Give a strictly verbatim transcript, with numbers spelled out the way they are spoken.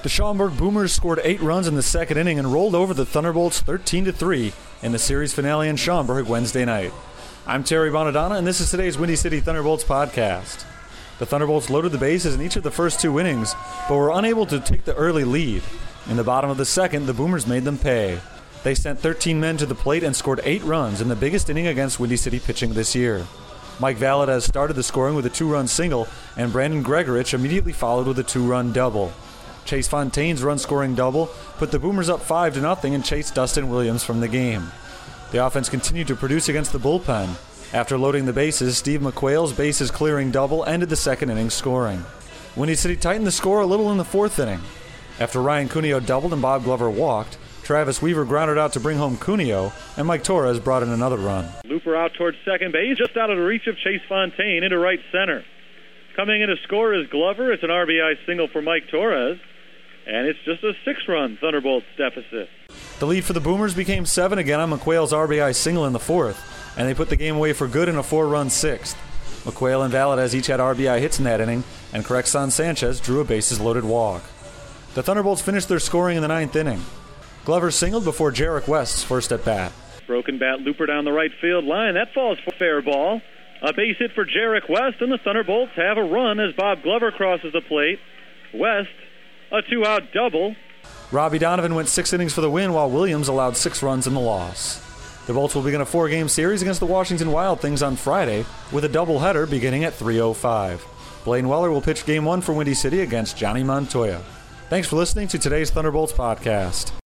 The Schaumburg Boomers scored eight runs in the second inning and rolled over the Thunderbolts thirteen to three in the series finale in Schaumburg Wednesday night. I'm Terry Bonadonna, and this is today's Windy City Thunderbolts podcast. The Thunderbolts loaded the bases in each of the first two innings, but were unable to take the early lead. In the bottom of the second, the Boomers made them pay. They sent thirteen men to the plate and scored eight runs in the biggest inning against Windy City pitching this year. Mike Valadez started the scoring with a two-run single, and Brandon Gregorich immediately followed with a two-run double. Chase Fontaine's run-scoring double put the Boomers up five to nothing and chased Dustin Williams from the game. The offense continued to produce against the bullpen. After loading the bases, Steve McQuail's bases-clearing double ended the second inning scoring. Windy City tightened the score a little in the fourth inning. After Ryan Cuneo doubled and Bob Glover walked, Travis Weaver grounded out to bring home Cuneo, and Mike Torres brought in another run. Looper out towards second base, just out of the reach of Chase Fontaine into right center. Coming in to score is Glover. It's an R B I single for Mike Torres, and it's just a six-run Thunderbolts deficit. The lead for the Boomers became seven again on McQuail's R B I single in the fourth, and they put the game away for good in a four-run sixth. McQuail and Valadez each had R B I hits in that inning, and Corexon Sanchez drew a bases-loaded walk. The Thunderbolts finished their scoring in the ninth inning. Glover singled before Jarek West's first at-bat. Broken bat looper down the right field line. That falls for fair ball. A base hit for Jarek West, and the Thunderbolts have a run as Bob Glover crosses the plate. West, a two-out double. Robbie Donovan went six innings for the win, while Williams allowed six runs in the loss. The Bolts will begin a four-game series against the Washington Wild Things on Friday with a doubleheader beginning at three oh five. Blaine Weller will pitch Game one for Windy City against Johnny Montoya. Thanks for listening to today's Thunderbolts podcast.